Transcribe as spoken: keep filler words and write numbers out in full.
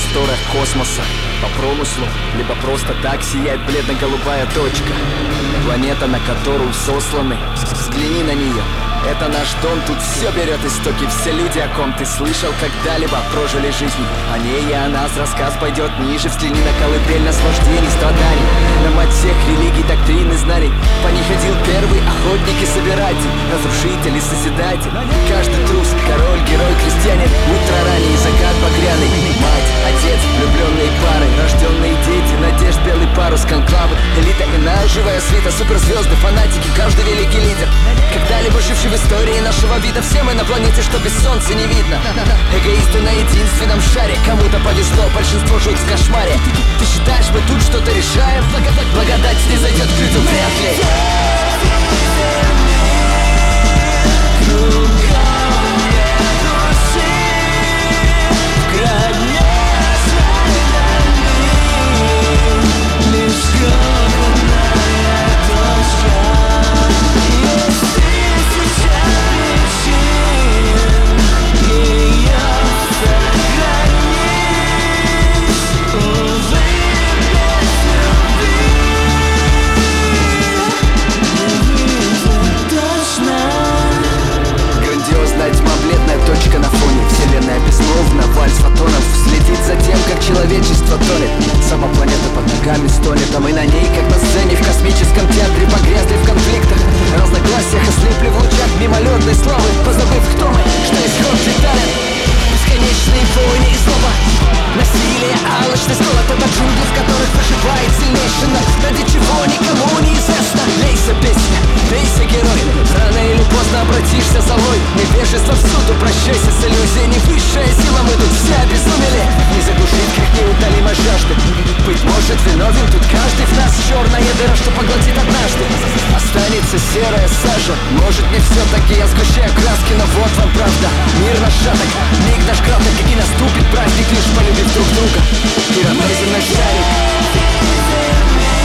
просторах космоса. По промыслу, либо просто так сияет бледно-голубая точка. Планета, на которую сосланы, взгляни на нее. Это наш дом, тут все берет истоки. Все люди, о ком ты слышал когда-либо, прожили жизнь. О ней и о нас рассказ пойдет ниже. Взгляни на колыбель наслаждений, страданий, на мать всех религий, доктрин и знаний. По ней ходил первый охотник и собиратель, разрушитель и созидатель. Каждый трус, король, герой, крестьянин, утро ранний, закат багряный. Мать, отец, влюбленные пары, рожденные дети, надежд, белый парус, конклавы, элита иная, живая свита, суперзвезды, фанатики, каждый великий лидер, когда-либо живший в истории нашего вида. Все мы на планете, что без солнца не видно. Эгоисты на единственном шаре, кому-то повезло, большинство живут в кошмаре. Ты считаешь, мы тут что-то решаем? Благодать, благодать не зайдет к людям, вряд ли. Точка на фоне, вселенная безмолвна, вальс фотонов следит за тем, как человечество тонет. Сама планета под ногами стонет, а мы на ней, как на сцене в космическом театре, погрязли в конфликтах, разногласиях, ослепли в лучах мимолетной славы, позабыв, кто мы, что исход летает. Бесконечные войны и злоба, насилие, алчность, голод — это джунгли, в которых проживает сильнейший народ. Ради чего никому не известно. Лейся, песня, лейся, герой, рано или поздно обратишься золой. Невежество в суд, упрощайся с иллюзией. Не высшая сила, мы тут все обезумели. Не заглушить крик неутолимой жажды. Быть может, виновен тут каждый в нас. Черная дыра, что поглотит однажды. Останется серая сажа. Может, не все-таки я сгущаю краски, но вот вам правда. Мир наш шаток, миг наш краток, и наступит праздник, лишь полюбив друг друга. И родной земной шарик.